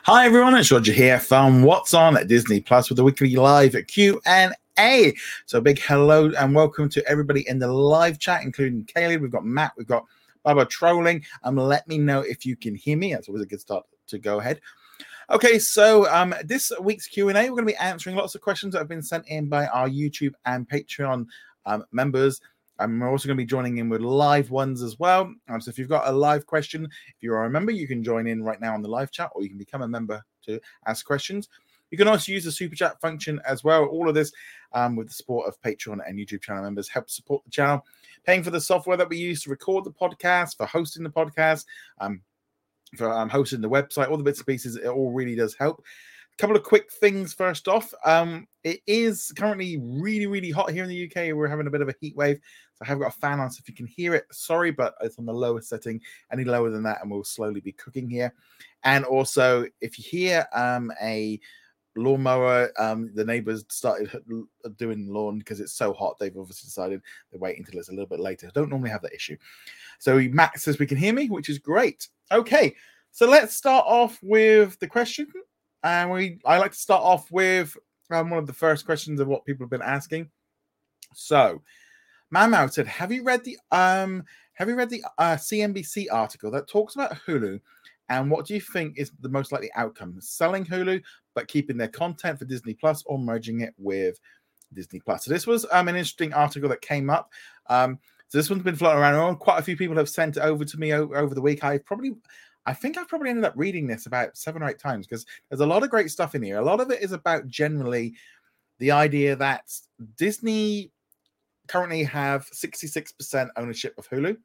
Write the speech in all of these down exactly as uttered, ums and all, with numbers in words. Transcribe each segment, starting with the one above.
Hi everyone, it's Roger here from What's On at Disney Plus with the weekly live Q and A. So big hello and welcome to everybody in the live chat, including Kaylee. We've got Matt, we've got Baba trolling. Um, let me know if you can hear me. That's always a good start to go ahead. Okay, so um, this week's Q and A, we're going to be answering lots of questions that have been sent in by our YouTube and Patreon um, members. Um, we're also going to be joining in with live ones as well. Um, so if you've got a live question, if you are a member, you can join in right now on the live chat, or you can become a member to ask questions. You can also use the super chat function as well. All of this um, with the support of Patreon and YouTube channel members helps support the channel, paying for the software that we use to record the podcast, for hosting the podcast, um, for um, hosting the website, all the bits and pieces. It all really does help. A couple of quick things first off. Um, it is currently really, really hot here in the U K. We're having a bit of a heat wave. So I have got a fan on, so if you can hear it, sorry, but it's on the lowest setting. Any lower than that, and we'll slowly be cooking here. And also, if you hear um, a lawnmower, um, the neighbors started doing lawn because it's so hot. They've obviously decided they're waiting until it's a little bit later. I don't normally have that issue. So Matt says we can hear me, which is great. Okay, so let's start off with the question. And we, I like to start off with um, one of the first questions of what people have been asking. So, Mamau said, "Have you read the um, have you read the uh, C N B C article that talks about Hulu, and what do you think is the most likely outcome? Selling Hulu but keeping their content for Disney Plus, or merging it with Disney Plus?" So this was um, an interesting article that came up. Um, so this one's been floating around. Quite a few people have sent it over to me over, over the week. I probably. I think I've probably ended up reading this about seven or eight times because there's a lot of great stuff in here. A lot of it is about generally the idea that Disney currently have sixty-six percent ownership of Hulu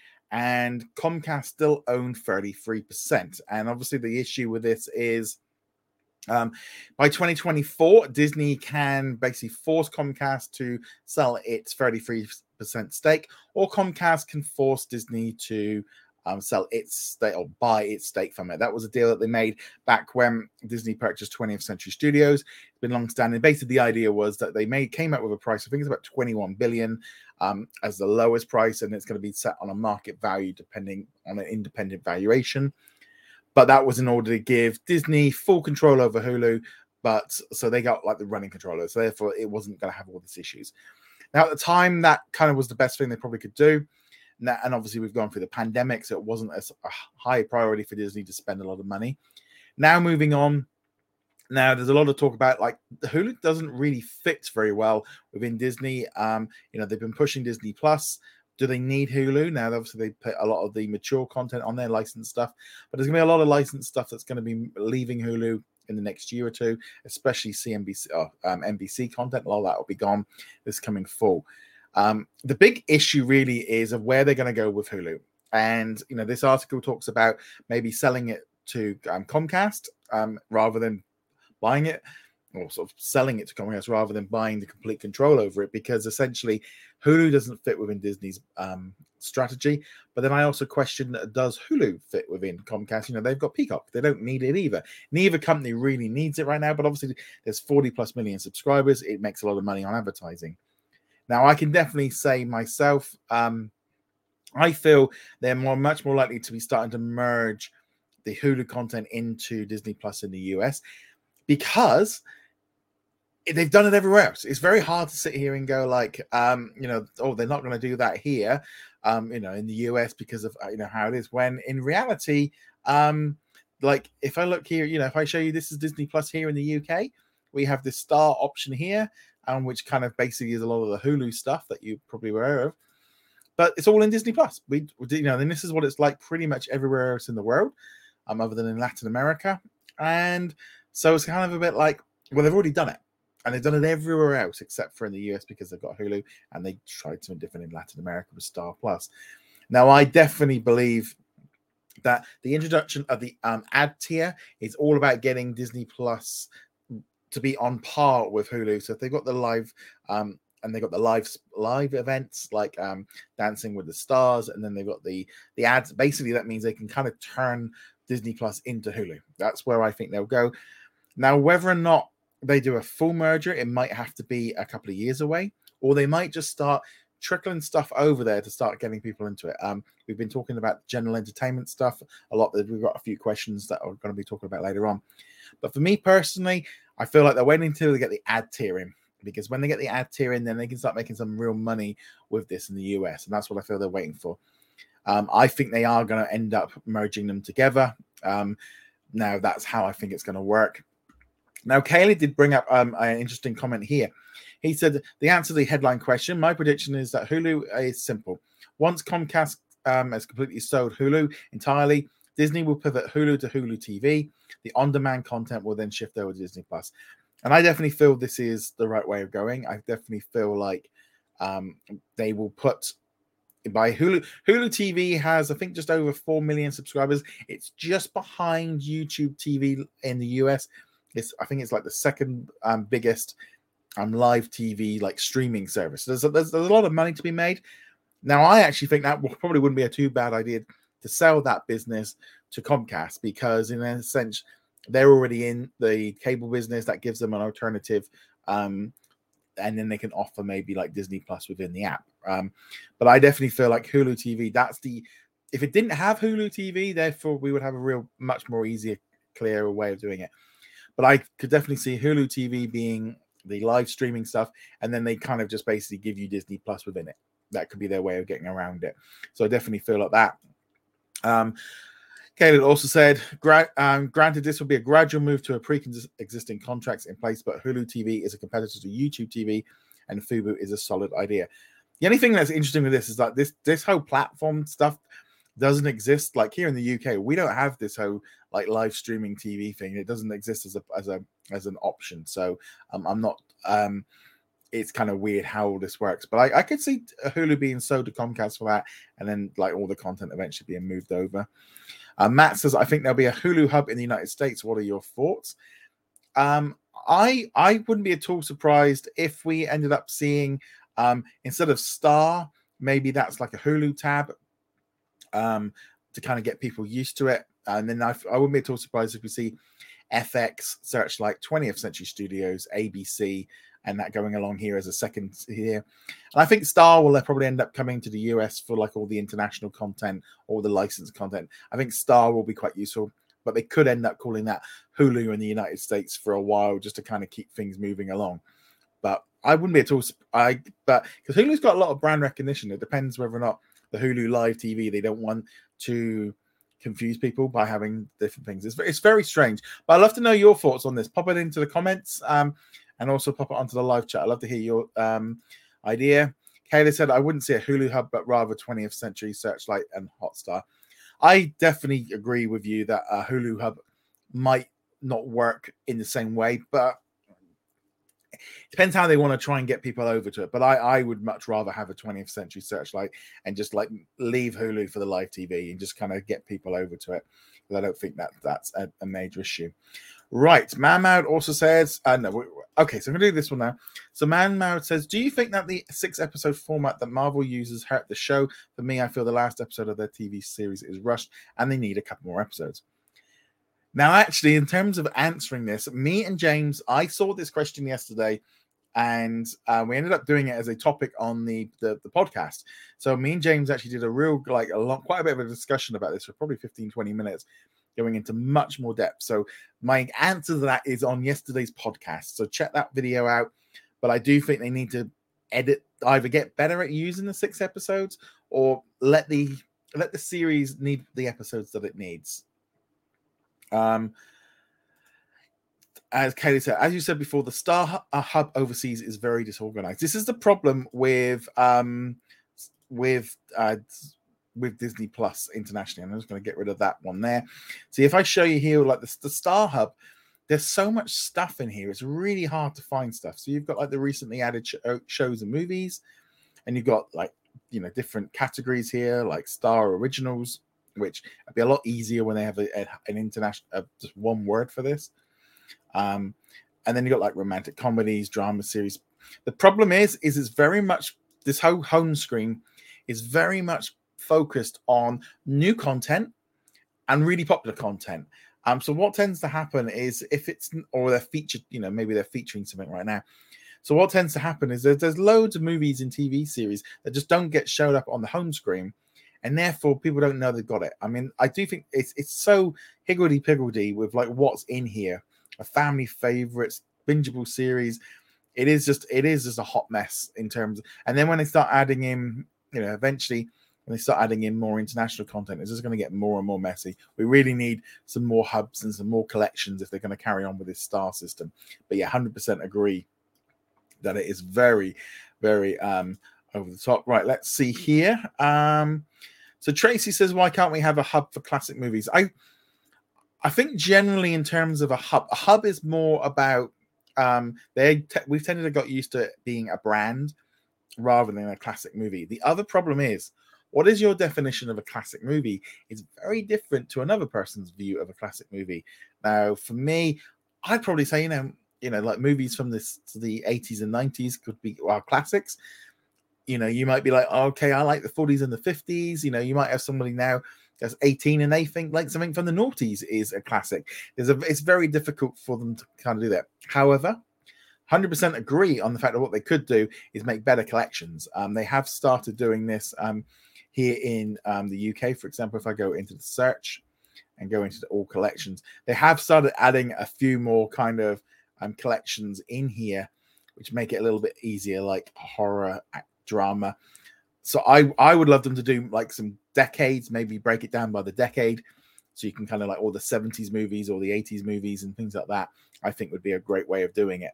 and Comcast still own thirty-three percent. And obviously the issue with this is um, by twenty twenty-four, Disney can basically force Comcast to sell its thirty-three percent stake, or Comcast can force Disney to Um, sell its stake or buy its stake from it. That was a deal that they made back when Disney purchased twentieth Century Studios. It's been long standing. Basically, the idea was that they made came up with a price. I think it's about twenty-one billion um, as the lowest price, and it's going to be set on a market value depending on an independent valuation. But that was in order to give Disney full control over Hulu. But so they got like the running controller. So therefore, it wasn't going to have all these issues. Now, at the time, that kind of was the best thing they probably could do. And obviously we've gone through the pandemic, so it wasn't as a high priority for Disney to spend a lot of money. Now moving on, now there's a lot of talk about like Hulu doesn't really fit very well within Disney. Um, you know, they've been pushing Disney Plus. Do they need Hulu? Now, obviously they put a lot of the mature content on their licensed stuff, but there's going to be a lot of licensed stuff that's going to be leaving Hulu in the next year or two, especially C N B C, oh, um, N B C content. A lot of that will be gone this coming fall. Um, the big issue really is of where they're going to go with Hulu. And, you know, this article talks about maybe selling it to um, Comcast um, rather than buying it, or sort of selling it to Comcast rather than buying the complete control over it, because essentially Hulu doesn't fit within Disney's um, strategy. But then I also question, does Hulu fit within Comcast? You know, they've got Peacock. They don't need it either. Neither company really needs it right now, but obviously there's forty plus million subscribers. It makes a lot of money on advertising. Now, I can definitely say myself, um, I feel they're more, much more likely to be starting to merge the Hulu content into Disney Plus in the U S because they've done it everywhere else. It's very hard to sit here and go like, um, you know, oh, they're not going to do that here, um, you know, in the U S because of, you know, how it is. When in reality, um, like if I look here, you know, if I show you this is Disney Plus here in the U K, we have this star option here. Um, which kind of basically is a lot of the Hulu stuff that you probably were aware of, but it's all in Disney Plus. We, you know, and this is what it's like pretty much everywhere else in the world, um, other than in Latin America. And so it's kind of a bit like, well, they've already done it, and they've done it everywhere else except for in the U S because they've got Hulu, and they tried something different in Latin America with Star Plus. Now, I definitely believe that the introduction of the um, ad tier is all about getting Disney Plus to be on par with Hulu. So if they've got the live um and they've got the live live events like um Dancing with the Stars, and then they've got the the ads, basically that means they can kind of turn Disney Plus into Hulu. That's where I think they'll go. Now, whether or not they do a full merger, it might have to be a couple of years away, or they might just start trickling stuff over there to start getting people into it. Um, we've been talking about general entertainment stuff a lot. We've got a few questions that we're going to be talking about later on. But for me personally, I feel like they're waiting until they get the ad tier in, because when they get the ad tier in, then they can start making some real money with this in the U S, and that's what I feel they're waiting for. Um, I think they are going to end up merging them together. Um, now, that's how I think it's going to work. Now, Kaylee did bring up um, an interesting comment here. He said, the answer to the headline question, my prediction is that Hulu is simple. Once Comcast um, has completely sold Hulu entirely, Disney will pivot Hulu to Hulu T V. The on-demand content will then shift over to Disney Plus. And I definitely feel this is the right way of going. I definitely feel like um, they will put... by Hulu. Hulu T V has, I think, just over four million subscribers. It's just behind YouTube T V in the U S. It's, I think it's like the second um, biggest um, live T V like streaming service. There's a, there's, there's a lot of money to be made. Now, I actually think that probably wouldn't be a too bad idea to sell that business to Comcast, because in a sense, they're already in the cable business. That gives them an alternative. Um, and then they can offer maybe like Disney Plus within the app. Um, but I definitely feel like Hulu T V, that's the, if it didn't have Hulu T V, therefore we would have a real, much more easier, clearer way of doing it. But I could definitely see Hulu T V being the live streaming stuff, and then they kind of just basically give you Disney Plus within it. That could be their way of getting around it. So I definitely feel like that. Um, Caleb also said, Gra- um, granted, this will be a gradual move to a pre-existing contracts in place, but Hulu T V is a competitor to YouTube T V, and Fubo is a solid idea. The only thing that's interesting with this is that this this whole platform stuff doesn't exist. Like here in the U K, we don't have this whole like live streaming T V thing. It doesn't exist as a as a as an option. So um, I'm not. Um, it's kind of weird how all this works, but I, I could see Hulu being sold to Comcast for that, and then like all the content eventually being moved over. Uh, Matt says, I think there'll be a Hulu hub in the United States. What are your thoughts? Um, I I wouldn't be at all surprised if we ended up seeing, um, instead of Star, maybe that's like a Hulu tab um, to kind of get people used to it. And then I, I wouldn't be at all surprised if we see F X, Searchlight, twentieth Century Studios, A B C, and that going along here as a second here. And I think Star will probably end up coming to the U S for like all the international content, all the licensed content. I think Star will be quite useful, but they could end up calling that Hulu in the United States for a while just to kind of keep things moving along. But I wouldn't be at all, I, but because Hulu's got a lot of brand recognition. It depends whether or not the Hulu Live T V, they don't want to confuse people by having different things. It's, it's very strange, but I'd love to know your thoughts on this. Pop it into the comments. Um, and also pop it onto the live chat. I'd love to hear your um, idea. Kayla said, I wouldn't say a Hulu hub, but rather twentieth Century Searchlight and Hotstar. I definitely agree with you that a Hulu hub might not work in the same way, but it depends how they want to try and get people over to it. But I, I would much rather have a twentieth Century Searchlight and just like leave Hulu for the live T V and just kind of get people over to it. Because I don't think that that's a, a major issue. Right. Man Moud also says, uh, no, okay, so I'm going to do this one now. So Man Moud says, do you think that the six episode format that Marvel uses hurt the show? For me, I feel the last episode of their T V series is rushed and they need a couple more episodes. Now, actually, in terms of answering this, me and James, I saw this question yesterday and uh, we ended up doing it as a topic on the, the, the podcast. So me and James actually did a real, like a lot, quite a bit of a discussion about this for probably fifteen, twenty minutes. Going into much more depth. So my answer to that is on yesterday's podcast. So check that video out. But I do think they need to edit, either get better at using the six episodes or let the let the series need the episodes that it needs. Um, as Kaylee said, as you said before, the Star Hub overseas is very disorganized. This is the problem with um, with uh, with Disney Plus internationally. I'm just going to get rid of that one there. See, if I show you here, like the, the Star Hub, there's so much stuff in here. It's really hard to find stuff. So you've got like the recently added sh- shows and movies, and you've got like, you know, different categories here, like Star Originals, which would be a lot easier when they have a, a, an international, uh, just one word for this. Um, and then you've got like romantic comedies, drama series. The problem is, is it's very much, this whole home screen is very much focused on new content and really popular content. Um, so what tends to happen is if it's, or they're featured, you know, maybe they're featuring something right now. So what tends to happen is there's, there's loads of movies and T V series that just don't get showed up on the home screen, and therefore people don't know they've got it. I mean, I do think it's it's so higgledy-piggledy with like what's in here, a family favorites, bingeable series. It is just it is just a hot mess in terms of, and then when they start adding in, you know, eventually when they start adding in more international content, it's just going to get more and more messy. We really need some more hubs and some more collections if they're going to carry on with this star system. But yeah, one hundred percent agree that it is very, very um, over the top. Right, let's see here. Um, so Tracy says, why can't we have a hub for classic movies? I, I think generally in terms of a hub, a hub is more about, um, they te- we've tended to got used to it being a brand rather than a classic movie. The other problem is, what is your definition of a classic movie? It's very different to another person's view of a classic movie. Now, for me, I'd probably say, you know, you know, like movies from this the eighties and nineties could be well, classics. You know, you might be like, oh, okay, I like the forties and the fifties. You know, you might have somebody now that's eighteen and they think like something from the noughties is a classic. There's a, it's very difficult for them to kind of do that. However, one hundred percent agree on the fact that what they could do is make better collections. Um, they have started doing this um, here in um, the U K, for example. If I go into the search and go into the all collections, they have started adding a few more kind of um, collections in here, which make it a little bit easier, like horror, drama. So I, I would love them to do like some decades, maybe break it down by the decade. So you can kind of like all the seventies movies or the eighties movies and things like that, I think would be a great way of doing it.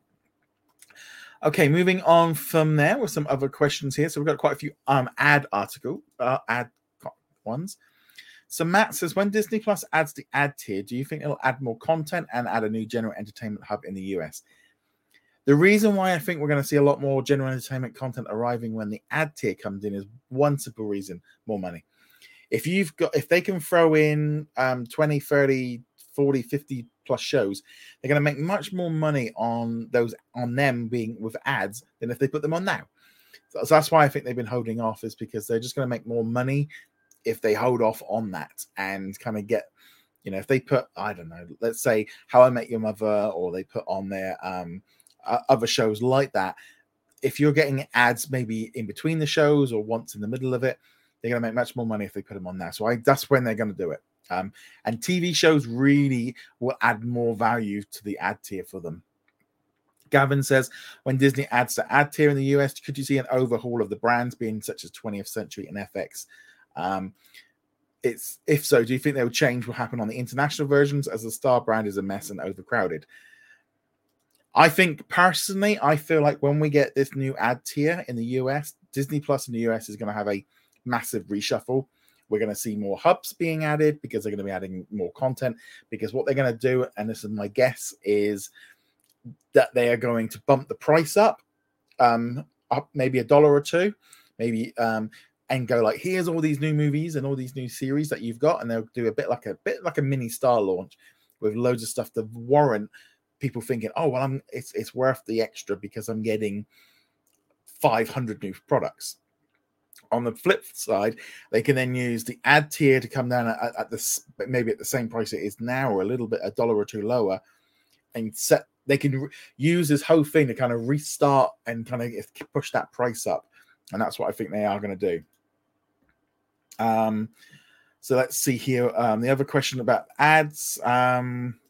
Okay, moving on from there with some other questions here. So we've got quite a few um ad article, uh, ad ones. So Matt says, when Disney Plus adds the ad tier, do you think it'll add more content and add a new general entertainment hub in the U S? The reason why I think we're going to see a lot more general entertainment content arriving when the ad tier comes in is one simple reason: more money. If you've got, if they can throw in um, twenty, thirty, forty, fifty plus shows, they're going to make much more money on those, on them being with ads than if they put them on now. So, so that's why I think they've been holding off, is because they're just going to make more money if they hold off on that and kind of get, you know, if they put, I don't know, let's say How I Met Your Mother, or they put on their um, uh, other shows like that. If you're getting ads maybe in between the shows or once in the middle of it, they're going to make much more money if they put them on there. So I, that's when they're going to do it. Um, and T V shows really will add more value to the ad tier for them. Gavin says, when Disney adds to ad tier in the U S, could you see an overhaul of the brands being such as twentieth Century and F X? Um, it's if so, do you think they would change what happened on the international versions, as the Star brand is a mess and overcrowded? I think personally, I feel like when we get this new ad tier in the U S, Disney Plus in the U S is going to have a massive reshuffle. We're going to see more hubs being added because they're going to be adding more content. Because what they're going to do, and this is my guess, is that they are going to bump the price up, um, up maybe a dollar or two, maybe, um, and go like, here's all these new movies and all these new series that you've got, and they'll do a bit like a bit like a mini Star launch with loads of stuff to warrant people thinking, oh well, I'm it's it's worth the extra because I'm getting five hundred new products. On the flip side, they can then use the ad tier to come down at, at the maybe at the same price it is now, or a little bit, a dollar or two lower, and set. They can re- use this whole thing to kind of restart and kind of push that price up, and that's what I think they are going to do. Um, so let's see here. Um, the other question about ads. Um,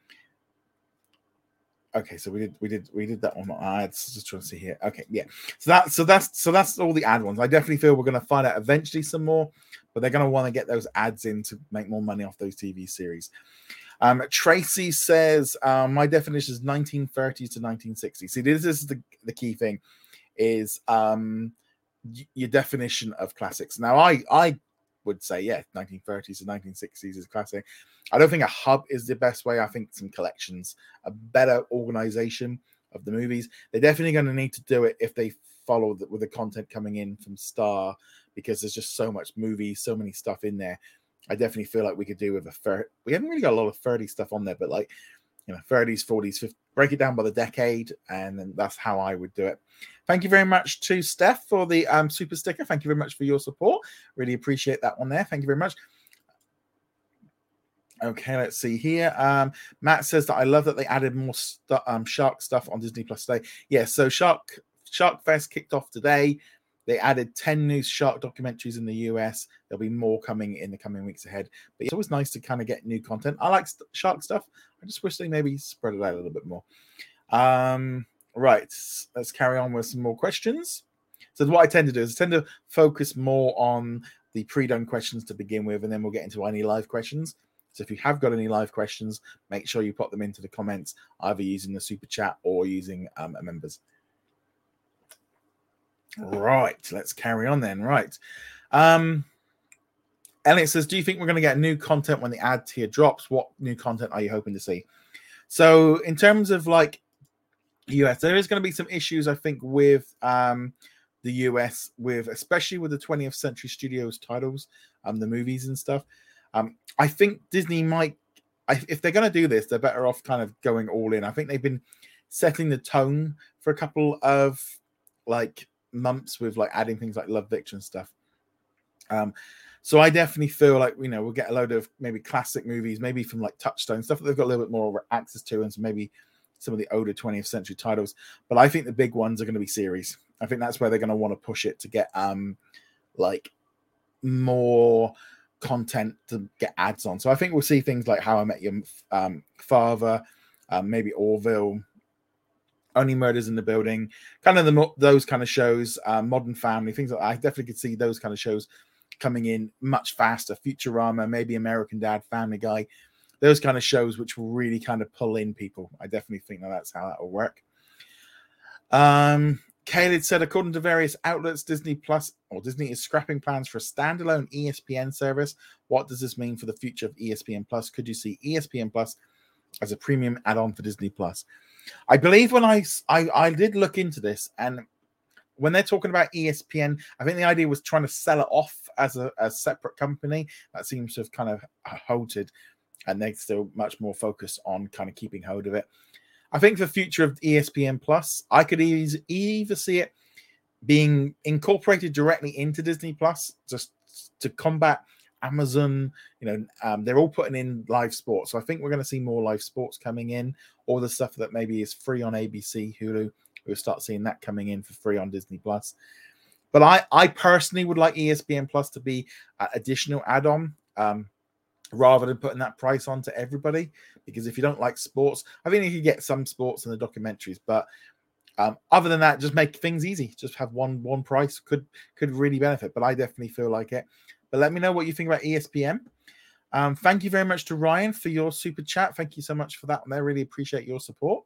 Okay, so we did we did we did that one. Ads, just trying to see here. Okay, yeah. So that so that's so that's all the ad ones. I definitely feel we're going to find out eventually some more, but they're going to want to get those ads in to make more money off those T V series. Um, Tracy says, um, my definition is nineteen thirties to nineteen sixties. See, this is the the key thing, is um, y- your definition of classics. Now, I I would say, yeah, nineteen thirties to nineteen sixties is classic. I don't think a hub is the best way. I think some collections, a better organization of the movies. They're definitely going to need to do it if they follow the, with the content coming in from Star, because there's just so much movies, so many stuff in there. I definitely feel like we could do with a third. We haven't really got a lot of thirty stuff on there, but like, you know, thirties, forties, fifties, break it down by the decade, and then that's how I would do it. Thank you very much to Steph for the um, super sticker. Thank you very much for your support. Really appreciate that one there. Thank you very much. Okay, let's see here. Um, Matt says that I love that they added more stu- um, shark stuff on Disney Plus today. Yeah, so Shark Shark Fest kicked off today. They added ten new shark documentaries in the U S. There'll be more coming in the coming weeks ahead. But it's always nice to kind of get new content. I like st- shark stuff. I just wish they maybe spread it out a little bit more. Um, right, let's carry on with some more questions. So what I tend to do is I tend to focus more on the pre-done questions to begin with, and then we'll get into any live questions. So if you have got any live questions, make sure you put them into the comments, either using the super chat or using um, a members. Right, let's carry on then. Right. Um, Elliot says, do you think we're going to get new content when the ad tier drops? What new content are you hoping to see? So in terms of like U S, there is going to be some issues, I think, with um, the U S, with especially with the twentieth Century Studios titles, um, the movies and stuff. Um, I think Disney might, I, if they're going to do this, they're better off kind of going all in. I think they've been setting the tone for a couple of like months with like adding things like Love Fiction stuff. Um, so I definitely feel like, you know, we'll get a load of maybe classic movies, maybe from like Touchstone, stuff that they've got a little bit more access to, and so maybe some of the older twentieth century titles. But I think the big ones are going to be series. I think that's where they're going to want to push it to get um like more content to get ads on. So I think we'll see things like How I Met Your um, Father, um, maybe Orville, Only Murders in the Building, kind of the those kind of shows, uh, Modern Family, things like that. I definitely could see those kind of shows coming in much faster. Futurama, maybe American Dad, Family Guy, those kind of shows which will really kind of pull in people. I definitely think that that's how that will work. Um, Caleb said, according to various outlets, Disney Plus or Disney is scrapping plans for a standalone E S P N service. What does this mean for the future of E S P N Plus? Could you see E S P N Plus as a premium add-on for Disney Plus? I believe when I, I I did look into this, and when they're talking about E S P N, I think the idea was trying to sell it off as a, a separate company. That seems to have kind of halted, and they're still much more focused on kind of keeping hold of it. I think the future of E S P N Plus, I could easy, either see it being incorporated directly into Disney Plus, just to combat Amazon. You know, um, they're all putting in live sports, so I think we're going to see more live sports coming in, or the stuff that maybe is free on A B C, Hulu. We'll start seeing that coming in for free on Disney Plus. But I, I personally would like E S P N Plus to be an additional add-on. Um, rather than putting that price on to everybody, because if you don't like sports, I think you could get some sports in the documentaries, but um, other than that, just make things easy. Just have one one price could could really benefit. But I definitely feel like it. But let me know what you think about E S P N. Um, thank you very much to Ryan for your super chat. Thank you so much for that. I really appreciate your support.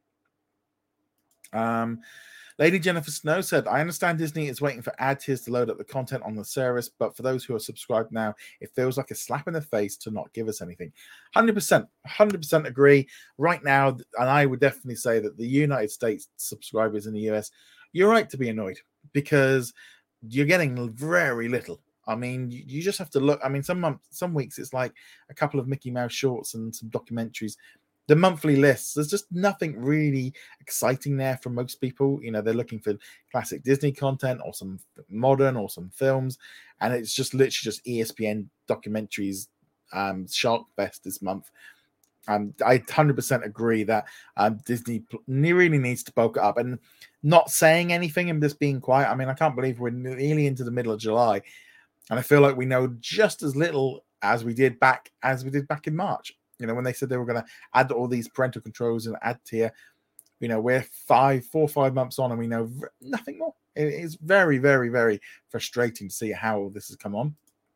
Um, Lady Jennifer Snow said, I understand Disney is waiting for ad tiers to load up the content on the service, but for those who are subscribed now, it feels like a slap in the face to not give us anything. one hundred percent, one hundred percent agree. Right now, and I would definitely say that the United States subscribers in the U S, you're right to be annoyed because you're getting very little. I mean, you, you just have to look. I mean, some months, some weeks, it's like a couple of Mickey Mouse shorts and some documentaries. The monthly lists, there's just nothing really exciting there for most people. You know, they're looking for classic Disney content or some modern or some films, and it's just literally just E S P N documentaries, um, Shark Fest this month. Um, I one hundred percent agree that um, Disney really needs to bulk it up, and not saying anything and just being quiet. I mean, I can't believe we're nearly into the middle of July, and I feel like we know just as little as we did back as we did back in March. You know, when they said they were going to add all these parental controls and ad tier, you know, we're five, four, or five months on, and we know nothing more. It is very, very, very frustrating to see how this has come on.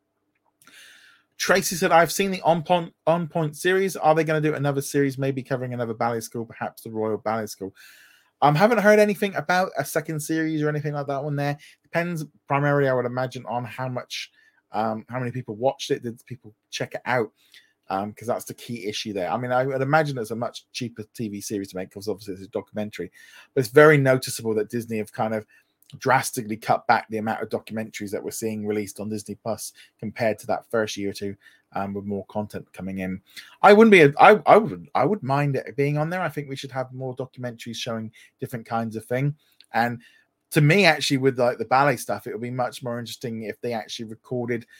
Tracy said, I've seen the On Point, On Point series. Are they going to do another series, maybe covering another ballet school, perhaps the Royal Ballet School? I um, haven't heard anything about a second series or anything like that one there. Depends primarily, I would imagine, on how much, um, how many people watched it. Did people check it out? Because um, that's the key issue there. I mean, I would imagine it's a much cheaper T V series to make because obviously it's a documentary. But it's very noticeable that Disney have kind of drastically cut back the amount of documentaries that we're seeing released on Disney Plus compared to that first year or two, um, with more content coming in. I wouldn't be, a, I, I would, I would mind it being on there. I think we should have more documentaries showing different kinds of thing. And to me, actually, with like the ballet stuff, it would be much more interesting if they actually recorded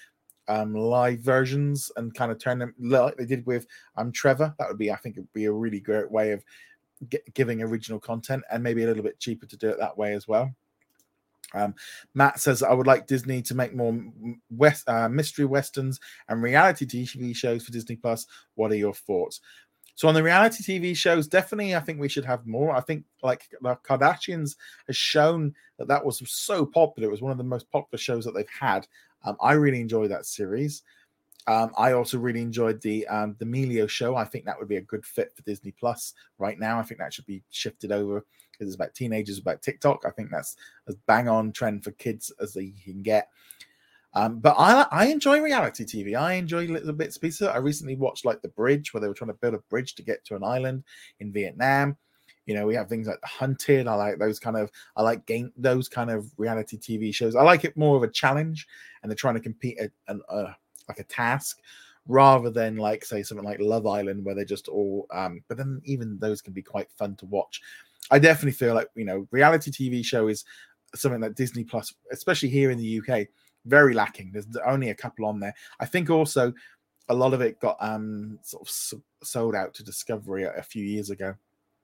um, live versions and kind of turn them like they did with um, Trevor. That would be, I think, it would be a really great way of g- giving original content, and maybe a little bit cheaper to do it that way as well. Um, Matt says, I would like Disney to make more west, uh, mystery westerns and reality T V shows for Disney Plus. What are your thoughts? So on the reality T V shows, definitely, I think we should have more. I think like the Kardashians has shown that that was so popular. It was one of the most popular shows that they've had. Um, I really enjoy that series. Um, I also really enjoyed the um, the Melio show. I think that would be a good fit for Disney Plus right now. I think that should be shifted over because it's about teenagers, about TikTok. I think that's as bang on trend for kids as they can get. Um, but I I enjoy reality T V. I enjoy little bits and pieces. I recently watched like The Bridge, where they were trying to build a bridge to get to an island in Vietnam. You know, we have things like The Hunted. I like those kind of I like game those kind of reality T V shows. I like it more of a challenge, and they're trying to compete at an uh, like a task rather than like say something like Love Island where they're just all um but then even those can be quite fun to watch. I definitely feel like, you know, reality T V show is something that Disney Plus, especially here in the U K, very lacking. There's only a couple on there. I think also a lot of it got um sort of sold out to Discovery a, a few years ago.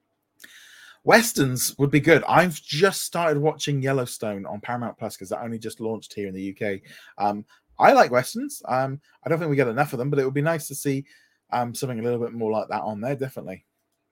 Westerns would be good. I've just started watching Yellowstone on Paramount Plus because that only just launched here in the U K. Um, I like Westerns. Um, I don't think we get enough of them, but it would be nice to see um, something a little bit more like that on there, definitely.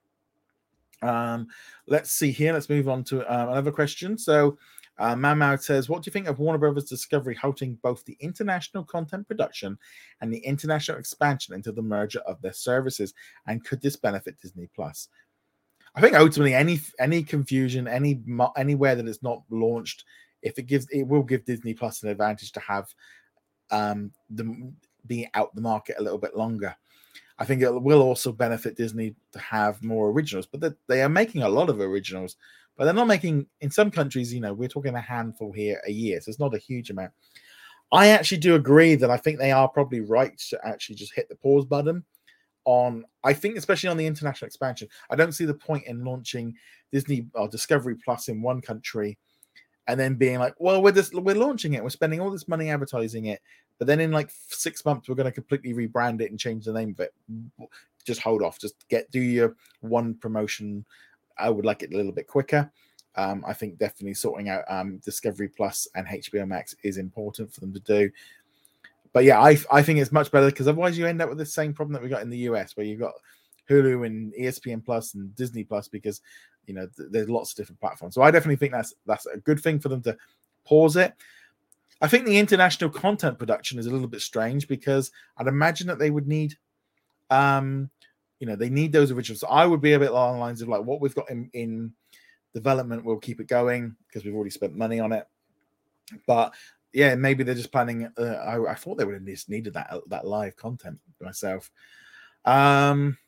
Um, let's see here. Let's move on to um, another question. So, uh, Mammoud says, what do you think of Warner Brothers Discovery halting both the international content production and the international expansion into the merger of their services? And could this benefit Disney Plus? I think ultimately any any confusion, any anywhere that it's not launched, if it gives, it will give Disney Plus an advantage to have um, the being out the market a little bit longer. I think it will also benefit Disney to have more originals, but they are making a lot of originals, but they're not making, in some countries, you know, we're talking a handful here a year, so it's not a huge amount. I actually do agree that I think they are probably right to actually just hit the pause button on, I think, especially on the international expansion. I don't see the point in launching Disney or Discovery Plus in one country and then being like, well, we're just we're launching it, we're spending all this money advertising it, but then in like six months we're going to completely rebrand it and change the name of it. Just hold off. Just get do your one promotion. I would like it a little bit quicker. Um, I think definitely sorting out um, Discovery Plus and H B O Max is important for them to do. But yeah, I I think it's much better because otherwise you end up with the same problem that we got in the U S where you've got Hulu and E S P N Plus and Disney Plus because, you know, th- there's lots of different platforms. So I definitely think that's that's a good thing for them to pause it. I think the international content production is a little bit strange because I'd imagine that they would need, um, you know, they need those originals. So I would be a bit along the lines of like what we've got in, in development, we'll keep it going because we've already spent money on it. But yeah, maybe they're just planning. Uh, I, I thought they would have just needed that that live content myself. Um,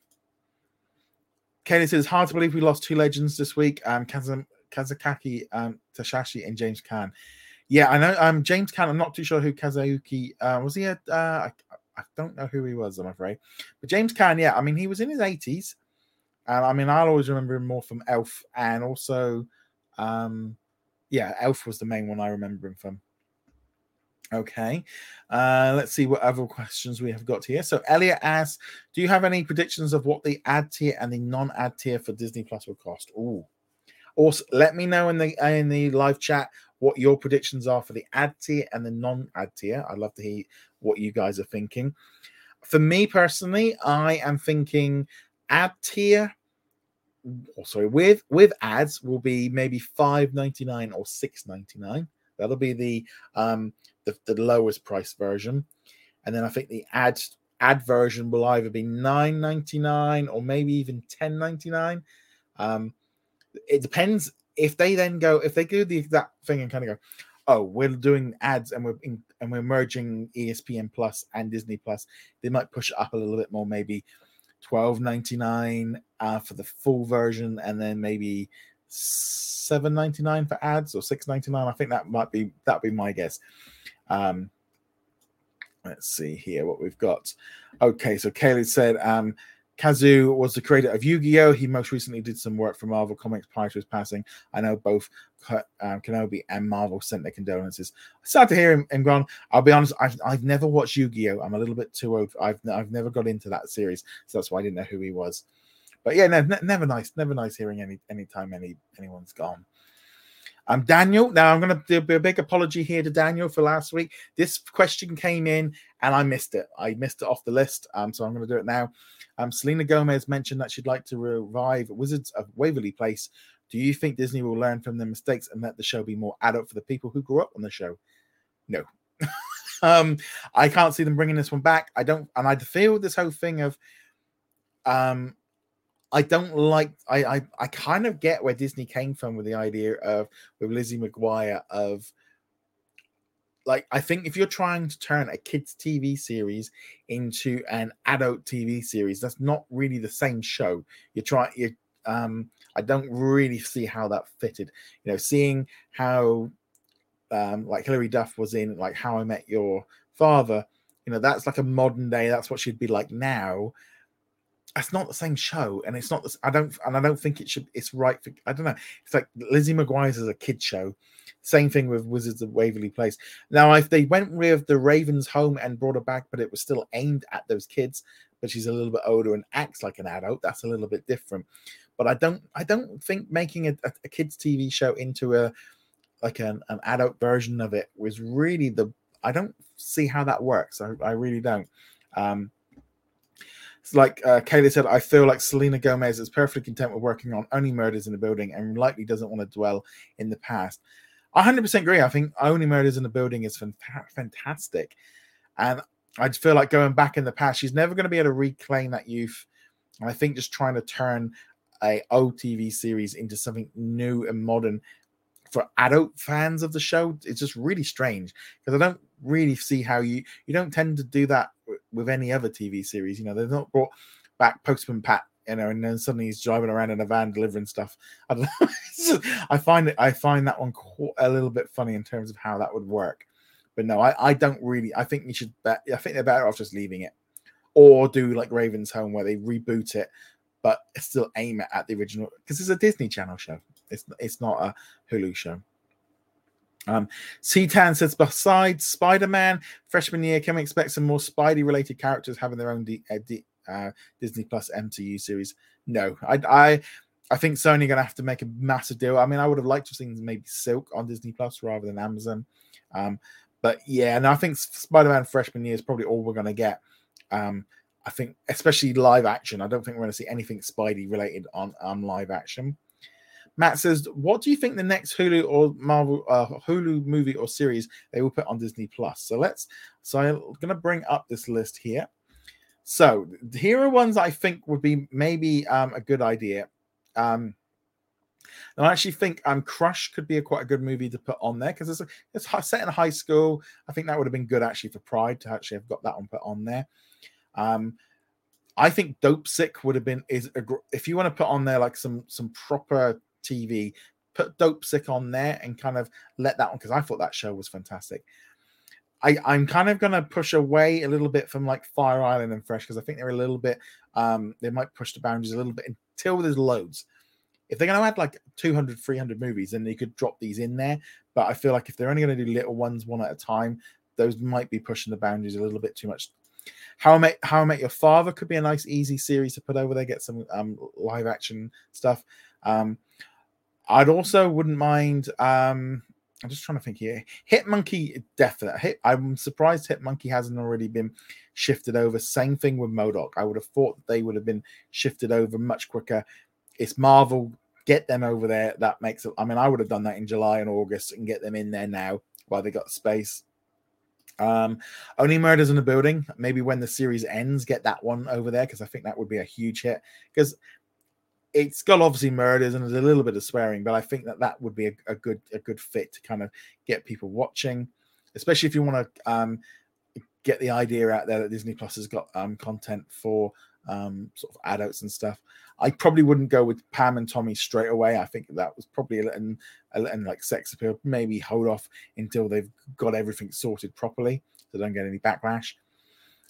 Kaylee says, hard to believe we lost two legends this week. Um, Kazam, Kazakaki, um, Tashashi, and James Caan. Yeah, I know. Um, James Caan. I'm not too sure who Kazuki uh, was. He a, uh, I, I don't know who he was. I'm afraid. But James Caan, yeah. I mean, he was in his eighties. And I mean, I'll always remember him more from Elf, and also, um, yeah, Elf was the main one I remember him from. Okay, uh, let's see what other questions we have got here. So Elliot asks, do you have any predictions of what the ad tier and the non-ad tier for Disney Plus will cost? Ooh. Also, let me know in the in the live chat what your predictions are for the ad tier and the non-ad tier. I'd love to hear what you guys are thinking. For me personally, I am thinking ad tier, oh, sorry, with with ads will be maybe five ninety-nine or six ninety-nine. That'll be the um the, the lowest price version, and then I think the ad ad version will either be nine ninety-nine or maybe even ten ninety-nine. Um, it depends if they then go if they do the exact thing and kind of go, oh, we're doing ads and we're in, and we're merging E S P N Plus and Disney Plus. They might push it up a little bit more, maybe twelve ninety-nine uh, for the full version, and then maybe seven ninety-nine for ads or six ninety-nine. I think that might be that'd be my guess. Um, let's see here what we've got. Okay, so Kaylee said, um, Kazu was the creator of Yu-Gi-Oh! He most recently did some work for Marvel Comics prior to his passing. I know both um, Kenobi and Marvel sent their condolences. Sad to hear him, him gone. I'll be honest, I've, I've never watched Yu-Gi-Oh! I'm a little bit too old. I've I've never got into that series, so that's why I didn't know who he was. But yeah, no, ne- never nice, never nice hearing any anytime any anyone's gone. I'm um, Daniel. Now I'm going to do a big apology here to Daniel for last week. This question came in and I missed it. I missed it off the list, um, so I'm going to do it now. Um, Selena Gomez mentioned that she'd like to revive Wizards of Waverly Place. Do you think Disney will learn from their mistakes and let the show be more adult for the people who grew up on the show? No. um, I can't see them bringing this one back. I don't, and I feel this whole thing of, um, I don't like. I, I I kind of get where Disney came from with the idea of with Lizzie McGuire of like I think if you're trying to turn a kids T V series into an adult T V series, that's not really the same show. You're trying. You um. I don't really see how that fitted. You know, seeing how um like Hilary Duff was in like How I Met Your Father. You know, that's like a modern day. That's what she'd be like now. It's not the same show, and it's not. The, I don't, and I don't think it should. It's right for. I don't know. It's like Lizzie McGuire's as a kid show. Same thing with Wizards of Waverly Place. Now, if they went with the Ravens home and brought her back, but it was still aimed at those kids, but she's a little bit older and acts like an adult, that's a little bit different. But I don't. I don't think making a, a, a kids T V show into a like an, an adult version of it was really the. I don't see how that works. I, I really don't. Um, It's like uh, Kaylee said, I feel like Selena Gomez is perfectly content with working on Only Murders in the Building and likely doesn't want to dwell in the past. I one hundred percent agree. I think Only Murders in the Building is fantastic. And I feel like going back in the past, she's never going to be able to reclaim that youth. And I think just trying to turn a old T V series into something new and modern for adult fans of the show, it's just really strange because I don't really see how you you don't tend to do that with any other T V series. You know, they've not brought back Postman Pat, you know, and then suddenly he's driving around in a van delivering stuff. I don't know. Just, I find it. I find that one a little bit funny in terms of how that would work. But no, I, I don't really. I think you should. Bet, I think they're better off just leaving it, or do like Raven's Home where they reboot it, but still aim it at the original because it's a Disney Channel show. It's it's not a Hulu show. Um, C-Tan says, besides Spider-Man, freshman year, can we expect some more Spidey-related characters having their own D, uh, D, uh, Disney Plus M C U series? No. I I, I think Sony going to have to make a massive deal. I mean, I would have liked to have seen maybe Silk on Disney Plus rather than Amazon. Um, but yeah, and I think Spider-Man freshman year is probably all we're going to get. Um, I think, especially live action, I don't think we're going to see anything Spidey-related on, on live action. Matt says, what do you think the next Hulu or Marvel uh, Hulu movie or series they will put on Disney Plus? So let's, so I'm going to bring up this list here. So here are ones I think would be maybe um, a good idea. Um, and I actually think um, Crush could be a quite a good movie to put on there because it's, it's set in high school. I think that would have been good actually for Pride to actually have got that one put on there. Um, I think Dope Sick would have been, is a, if you want to put on there like some some proper T V, put Dope Sick on there and kind of let that one, because I thought that show was fantastic. I, I'm kind of going to push away a little bit from like Fire Island and Fresh because I think they're a little bit, um, they might push the boundaries a little bit until there's loads. If they're going to add like two hundred, three hundred movies, then they could drop these in there. But I feel like if they're only going to do little ones one at a time, those might be pushing the boundaries a little bit too much. How I Met How I Met Your Father could be a nice, easy series to put over there. Get some um, live action stuff. Um, I'd also wouldn't mind. Um, I'm just trying to think here. Hit Monkey, definitely. Hit, I'm surprised Hit Monkey hasn't already been shifted over. Same thing with MODOK. I would have thought they would have been shifted over much quicker. It's Marvel. Get them over there. That makes it. I mean, I would have done that in July and August and get them in there now while they got space. Um, Only Murders in the Building. Maybe when the series ends, get that one over there because I think that would be a huge hit. Because it's got obviously murders and there's a little bit of swearing, but I think that that would be a, a good a good fit to kind of get people watching, especially if you want to um, get the idea out there that Disney Plus has got um, content for um, sort of adults and stuff. I probably wouldn't go with Pam and Tommy straight away. I think that was probably a little, a little like sex appeal. Maybe hold off until they've got everything sorted properly so they don't get any backlash.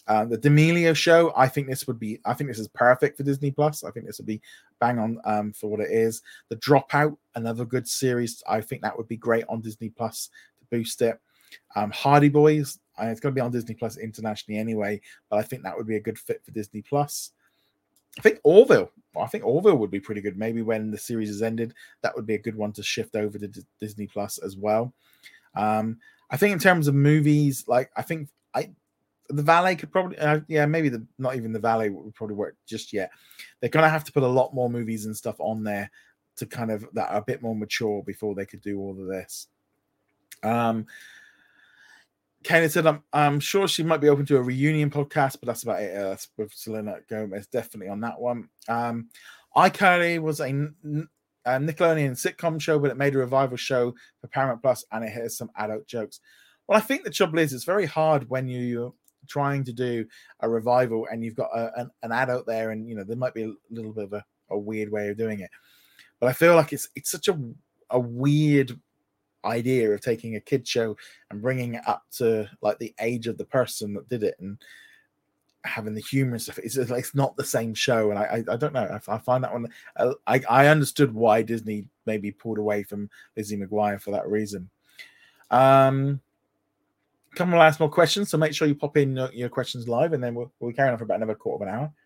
Uh, the D'Amelio show, I think this would be, I think this is perfect for Disney Plus. I think this would be bang on um, for what it is. The Dropout, another good series. I think that would be great on Disney Plus to boost it. Um, Hardy Boys, uh, it's going to be on Disney Plus internationally anyway, but I think that would be a good fit for Disney Plus. I think Orville, I think Orville would be pretty good. Maybe when the series has ended, that would be a good one to shift over to D- Disney Plus as well. Um, I think in terms of movies, like I think I. The Valet could probably, uh, yeah, maybe the not even the Valet would probably work just yet. They're gonna have to put a lot more movies and stuff on there to kind of that are a bit more mature before they could do all of this. Um, Kayla said, I'm, I'm sure she might be open to a reunion podcast, but that's about it. Uh, that's with Selena Gomez, definitely on that one. Um, iCarly was a, a Nickelodeon sitcom show, but it made a revival show for Paramount Plus, and it has some adult jokes. Well, I think the trouble is it's very hard when you trying to do a revival and you've got a, an, an adult there, and you know there might be a little bit of a, a weird way of doing it, but I feel like it's it's such a a weird idea of taking a kid show and bringing it up to like the age of the person that did it and having the humor and stuff. It's, it's not the same show, and I I, I don't know. I, I find that one. I I understood why Disney maybe pulled away from Lizzie McGuire for that reason. Um. Come on, ask more questions, so make sure you pop in your, your questions live, and then we'll, we'll carry on for about another quarter of an hour.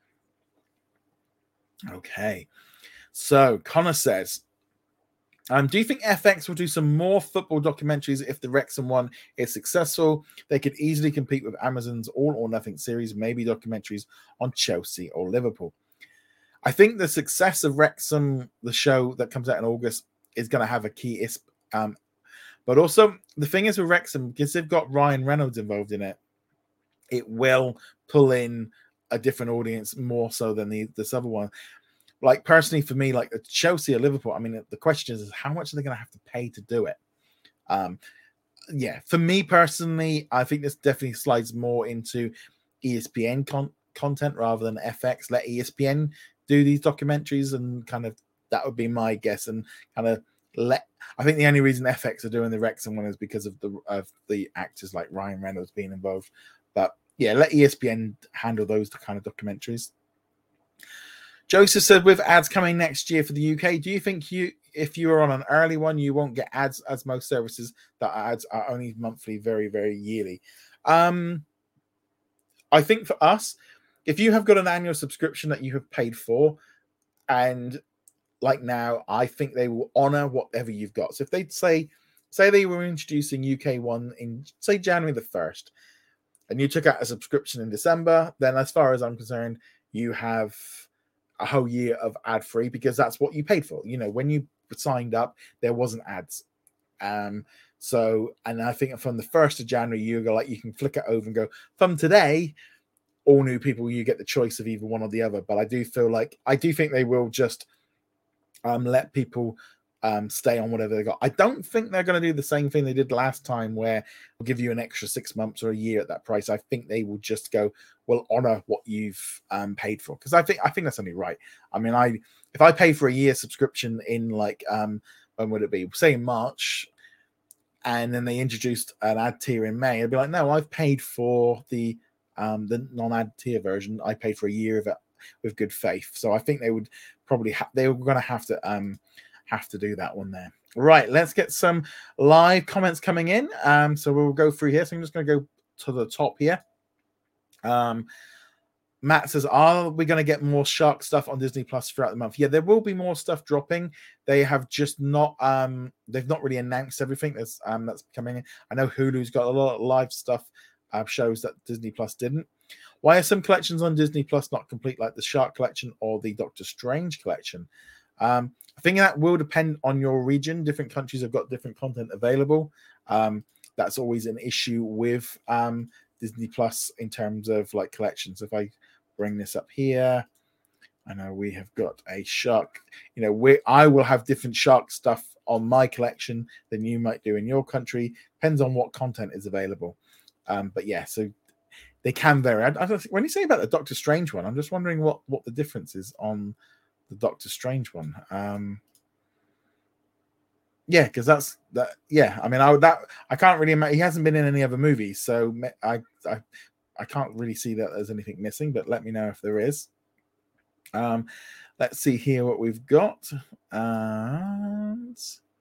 Okay. So Connor says, um, do you think F X will do some more football documentaries if the Wrexham one is successful? They could easily compete with Amazon's All or Nothing series, maybe documentaries on Chelsea or Liverpool. I think the success of Wrexham, the show that comes out in August, is going to have a key um, But also, the thing is with Wrexham, because they've got Ryan Reynolds involved in it, it will pull in a different audience more so than the this other one. Like, personally, for me, like Chelsea or Liverpool, I mean, the question is, is how much are they going to have to pay to do it? Um, yeah, for me personally, I think this definitely slides more into E S P N con- content rather than F X. Let E S P N do these documentaries, and kind of that would be my guess, and kind of let. I think the only reason F X are doing the Wrexham one is because of the of the actors like Ryan Reynolds being involved. But yeah, let E S P N handle those kind of documentaries. Joseph said, with ads coming next year for the U K, do you think you, if you are on an early one, you won't get ads as most services that ads are only monthly, very, very yearly? Um, I think for us, if you have got an annual subscription that you have paid for, and like now, I think they will honor whatever you've got. So if they'd say, say they were introducing U K one in, say, January the first, and you took out a subscription in December, then as far as I'm concerned, you have a whole year of ad free, because that's what you paid for. You know, when you signed up, there wasn't ads. Um, so, and I think from the first of January, you go like, you can flick it over and go, from today, all new people, you get the choice of either one or the other. But I do feel like, I do think they will just um, let people um, stay on whatever they got. I don't think they're going to do the same thing they did last time, where we'll give you an extra six months or a year at that price. I think they will just go, we'll honor what you've um, paid for, because I think I think that's only right. I mean, I if I pay for a year subscription in like um, when would it be? Say in March, and then they introduced an ad tier in May, I'd be like, no, I've paid for the um, the non-ad tier version. I paid for a year of it with good faith. So I think they would probably ha- they were going to have to um, have to do that one there. Right, let's get some live comments coming in. Um, so we'll go through here. So I'm just going to go to the top here. Um, Matt says, are we going to get more shark stuff on Disney Plus throughout the month? Yeah, there will be more stuff dropping. They have just not, um, they've not really announced everything that's um, that's coming in. I know Hulu's got a lot of live stuff, uh, shows that Disney Plus didn't. Why are some collections on Disney Plus not complete, like the Shark Collection or the Doctor Strange Collection? Um, I think that will depend on your region. Different countries have got different content available. Um, that's always an issue with um, Disney Plus in terms of like collections. If I bring this up here, I know we have got a shark. You know, we I will have different shark stuff on my collection than you might do in your country. Depends on what content is available. Um, but yeah, so they can vary. I, I don't think, when you say about the Doctor Strange one, I'm just wondering what what the difference is on the Doctor Strange one. Um, yeah, because that's that. Yeah, I mean, I that I can't really imagine. He hasn't been in any other movies, so I, I I can't really see that there's anything missing, but let me know if there is. Um, let's see here what we've got. And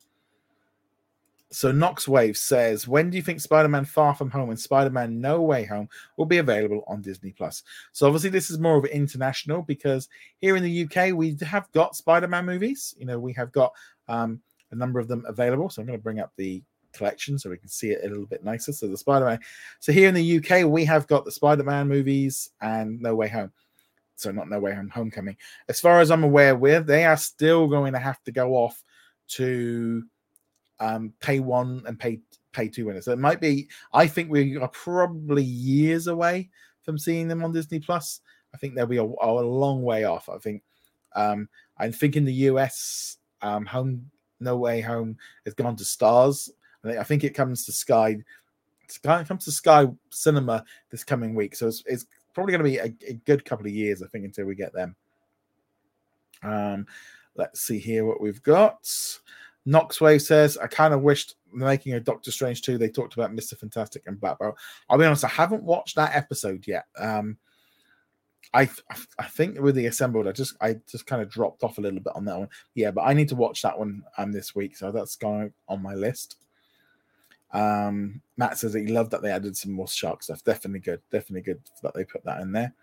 so Nox Wave says, when do you think Spider-Man Far From Home and Spider-Man No Way Home will be available on Disney Plus? So obviously this is more of an international, because here in the U K we have got Spider-Man movies. You know, we have got um, a number of them available. So I'm going to bring up the collection so we can see it a little bit nicer. So the Spider-Man. So here in the U K we have got the Spider-Man movies and No Way Home. So not No Way Home, Homecoming. As far as I'm aware, with they are still going to have to go off to um, pay one and pay pay two winners. So it might be. I think we are probably years away from seeing them on Disney Plus. I think they'll be a, a long way off. I think. Um, I think in the U S, um, Home No Way Home has gone to Stars. I think, I think it comes to Sky. Sky it comes to Sky Cinema this coming week. So it's, it's probably going to be a, a good couple of years, I think, until we get them. Um, let's see here what we've got. Noxwave says, I kind of wished making a Doctor Strange two, they talked about Mister Fantastic and Black Bolt. I'll be honest, I haven't watched that episode yet. Um, I I think with the Assembled, I just I just kind of dropped off a little bit on that one. Yeah, but I need to watch that one um this week, so that's going on my list. Um, Matt says that he loved that they added some more shark stuff. Definitely good. Definitely good that they put that in there.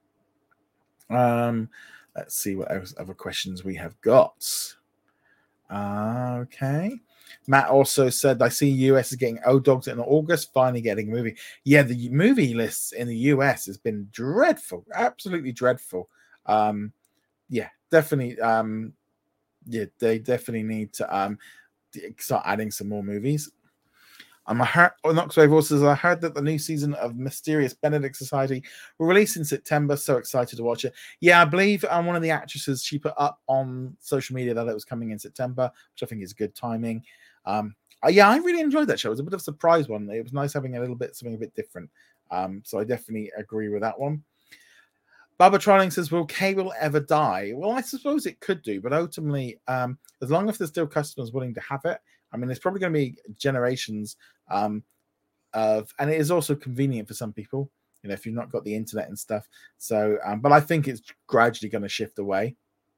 Um, let's see what else, other questions we have got. Uh, okay. Matt also said, I see U S is getting O-Dogs in August, finally getting a movie. Yeah, the movie lists in the U S has been dreadful. Absolutely dreadful. Um, yeah, definitely. Um, yeah, they definitely need to um, start adding some more movies. Um, I heard, oh, Noxwave also says, I heard that the new season of Mysterious Benedict Society will release in September. So excited to watch it. Yeah, I believe um, one of the actresses, she put up on social media that it was coming in September, which I think is good timing. Um, uh, yeah, I really enjoyed that show. It was a bit of a surprise one. It was nice having a little bit, something a bit different. Um, so I definitely agree with that one. Baba Trolling says, will cable ever die? Well, I suppose it could do, but ultimately, um, as long as there's still customers willing to have it, I mean, it's probably going to be generations um, of, and it is also convenient for some people, you know, if you've not got the internet and stuff. So, um, but I think it's gradually going to shift away.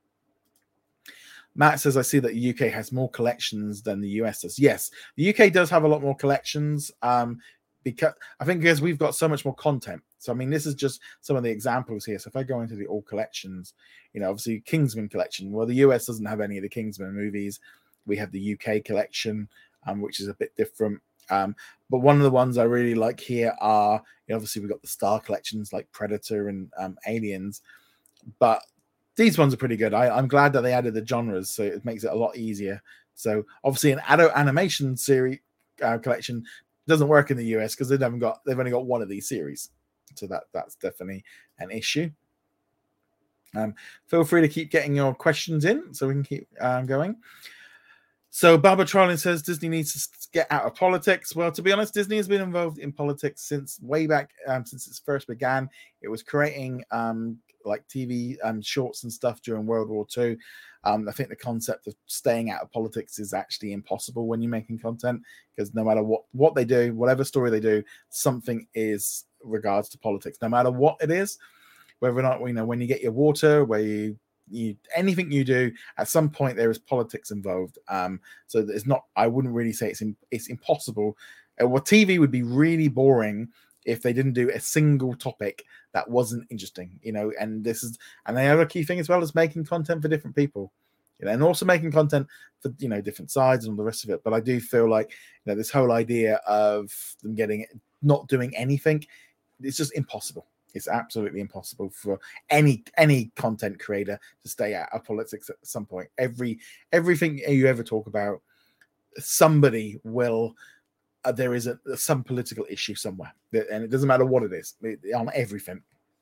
Matt says, I see that the U K has more collections than the U S does. Yes, the U K does have a lot more collections um, because I think because we've got so much more content. So, I mean, this is just some of the examples here. So if I go into the all collections, you know, obviously Kingsman collection. Well, the U S doesn't have any of the Kingsman movies. We have the U K collection, um, which is a bit different. Um, but one of the ones I really like here are, you know, obviously we've got the Star collections like Predator and um, Aliens. But these ones are pretty good. I, I'm glad that they added the genres, so it makes it a lot easier. So obviously an adult animation series uh, collection doesn't work in the U S because they haven't got they've only got one of these series. So that that's definitely an issue. Um, feel free to keep getting your questions in so we can keep um, going. So Barbara Trolling says Disney needs to get out of politics. Well, to be honest, Disney has been involved in politics since way back, um, since it first began. It was creating um, like T V um, shorts and stuff during World War Two. Um, I think the concept of staying out of politics is actually impossible when you're making content, because no matter what, what they do, whatever story they do, something is regards to politics, no matter what it is, whether or not, you know, when you get your water, where you You, anything you do, at some point there is politics involved. Um, so it's not. I wouldn't really say it's in, it's impossible. Uh, well, T V would be really boring if they didn't do a single topic that wasn't interesting. You know, and this is and the other key thing as well is making content for different people. You know, and also making content for, you know, different sides and all the rest of it. But I do feel like, you know, this whole idea of them getting not doing anything, it's just impossible. It's absolutely impossible for any any content creator to stay out of politics at some point. Every everything you ever talk about, somebody will. Uh, there is a some political issue somewhere, and it doesn't matter what it is. It, on everything.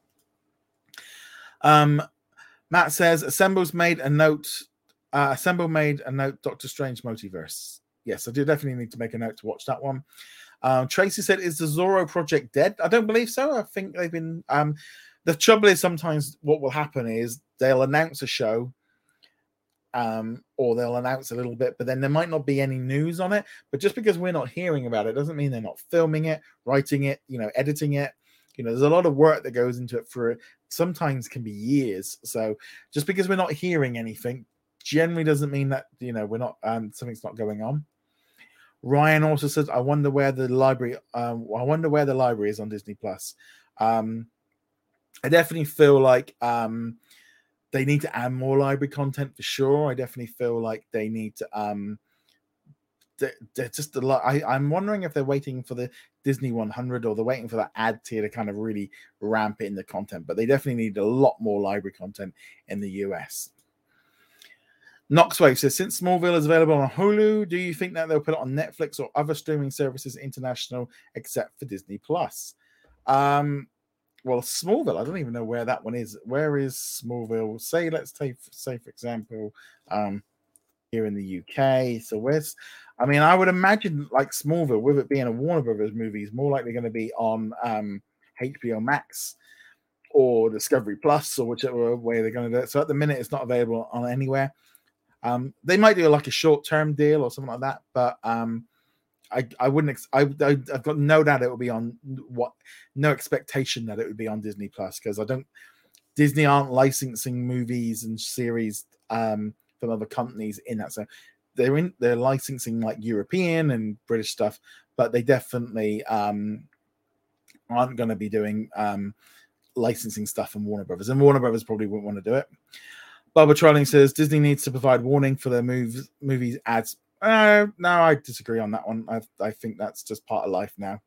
Um, Matt says Assemble's made a note. Uh, Assemble made a note. Doctor Strange Multiverse. Yes, I do definitely need to make a note to watch that one. Um, Tracy said, is the Zorro project dead? I don't believe so. I think they've been... Um, the trouble is sometimes what will happen is they'll announce a show um, or they'll announce a little bit, but then there might not be any news on it. But just because we're not hearing about it doesn't mean they're not filming it, writing it, you know, editing it. You know, there's a lot of work that goes into it for sometimes can be years. So just because we're not hearing anything generally doesn't mean that, you know, we're not um, something's not going on. Ryan also says, I wonder where the library um, I wonder where the library is on Disney Plus. Um, I definitely feel like um, they need to add more library content for sure. I definitely feel like they need to um, they're, they're just a lot. I, I'm wondering if they're waiting for the Disney one hundred or they're waiting for that ad tier to kind of really ramp it in the content, but they definitely need a lot more library content in the U S. Knoxwave says, since Smallville is available on Hulu, do you think that they'll put it on Netflix or other streaming services international except for Disney Plus? Um, well, Smallville, I don't even know where that one is. Where is Smallville? Say, let's take, say, for example, um, here in the U K. So where's, I mean, I would imagine like Smallville, with it being a Warner Brothers movie, is more likely going to be on um, H B O Max or Discovery Plus or whichever way they're going to do it. So at the minute, it's not available on anywhere. Um, they might do like a short-term deal or something like that, but um, I I wouldn't. Ex- I, I I've got no doubt it will be on what. No expectation that it would be on Disney Plus because I don't. Disney aren't licensing movies and series um, from other companies in that. So they're in. They're licensing like European and British stuff, but they definitely um, aren't going to be doing um, licensing stuff from Warner Brothers. And Warner Brothers probably wouldn't want to do it. Barbara Trolling says Disney needs to provide warning for their movies, movies ads. Uh, no, I disagree on that one. I, I think that's just part of life now.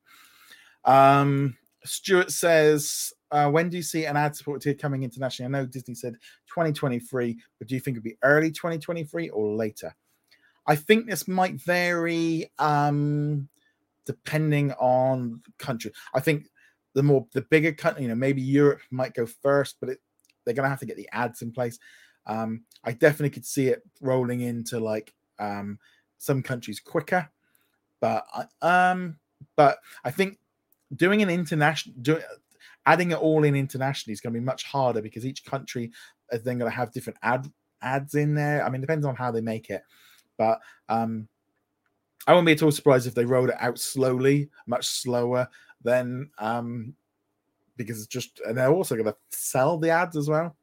Um, Stuart says, uh, when do you see an ad support tier coming internationally? I know Disney said twenty twenty-three, but do you think it'd be early twenty twenty-three or later? I think this might vary um, depending on the country. I think the more the bigger country, you know, maybe Europe might go first, but it, they're going to have to get the ads in place. Um, I definitely could see it rolling into like um, some countries quicker, but um, but I think doing an international, doing adding it all in internationally is going to be much harder because each country is then going to have different ad ads in there. I mean, it depends on how they make it, but um, I wouldn't be at all surprised if they rolled it out slowly, much slower than um, because it's just, and they're also going to sell the ads as well.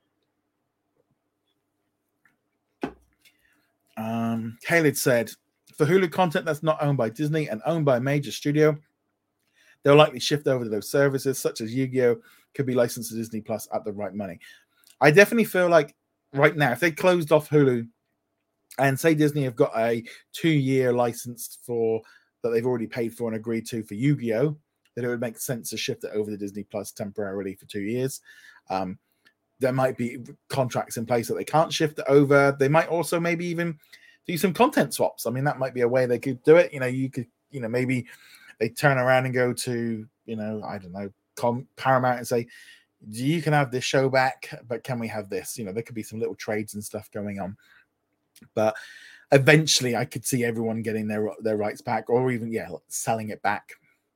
Um, Khaled said, for Hulu content that's not owned by Disney and owned by a major studio, they'll likely shift over to those services, such as Yu-Gi-Oh! Could be licensed to Disney Plus at the right money. I definitely feel like right now, if they closed off Hulu and say Disney have got a two-year license for that they've already paid for and agreed to for Yu-Gi-Oh!, that it would make sense to shift it over to Disney Plus temporarily for two years. Um, there might be contracts in place that they can't shift it over. They might also maybe even do some content swaps. I mean, that might be a way they could do it. You know, you could, you know, maybe they turn around and go to, you know, I don't know, Com- Paramount and say, you can have this show back, but can we have this? You know, there could be some little trades and stuff going on. But eventually I could see everyone getting their their rights back or even, yeah, selling it back.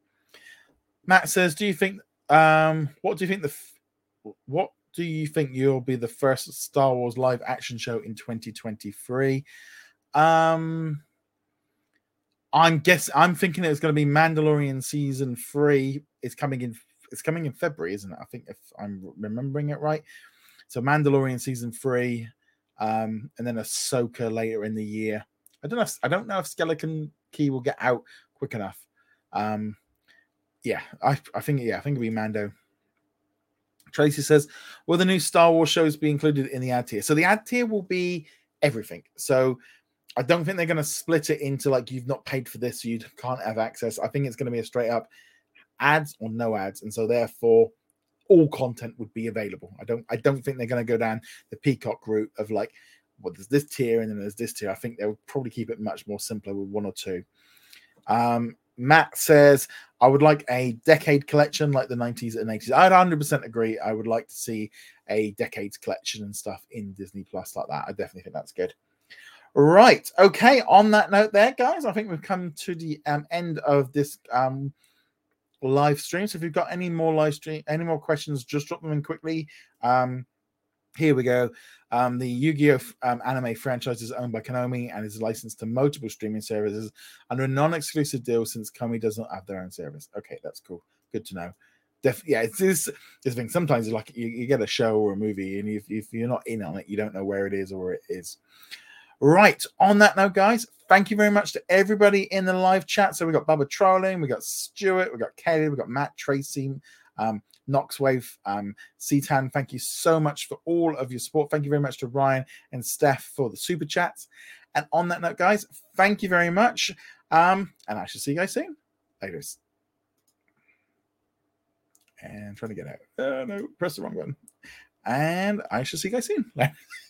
Matt says, do you think, um, what do you think the, what do you think you'll be the first Star Wars live action show in twenty twenty-three? Um, I'm guessing, I'm thinking it's going to be Mandalorian season three. It's coming in, it's coming in February, isn't it? I think if I'm remembering it right. So Mandalorian season three, um, and then Ahsoka later in the year. I don't know. If, I don't know if Skeleton Key will get out quick enough. Um, yeah, I, I think yeah, I think it'll be Mando. Tracy says, will the new Star Wars shows be included in the ad tier? So the ad tier will be everything. So I don't think they're going to split it into like you've not paid for this, so you can't have access. I think it's going to be a straight up ads or no ads, and so therefore all content would be available. I don't I don't think they're going to go down the Peacock route of like, well, there's this tier and then there's this tier. I think they'll probably keep it much more simpler with one or two. Um, Matt says, I would like a decade collection like the nineties and eighties. I'd one hundred percent agree. I would like to see a decades collection and stuff in Disney Plus like that. I definitely think that's good. Right. Okay. On that note there, guys, I think we've come to the um, end of this um, live stream. So if you've got any more live stream, any more questions, just drop them in quickly. Um, here we go. Um, the Yu-Gi-Oh! Um, anime franchise is owned by Konami and is licensed to multiple streaming services under a non-exclusive deal since Konami does not have their own service. Okay, that's cool. Good to know. def- yeah, it's this this thing. Sometimes you like you, you get a show or a movie, and if, if you're not in on it, you don't know where it is or where it is. Right. On that note, guys, thank you very much to everybody in the live chat. So we got Bubba Trolling, we got Stuart, we got Kelly, we got Matt, Tracy, um, Knoxwave, um, Cetan. Thank you so much for all of your support. Thank you very much to Ryan and Steph for the super chats. And on that note, guys, thank you very much. Um, and I shall see you guys soon. Later. And trying to get out. Uh, no, press the wrong button. And I shall see you guys soon.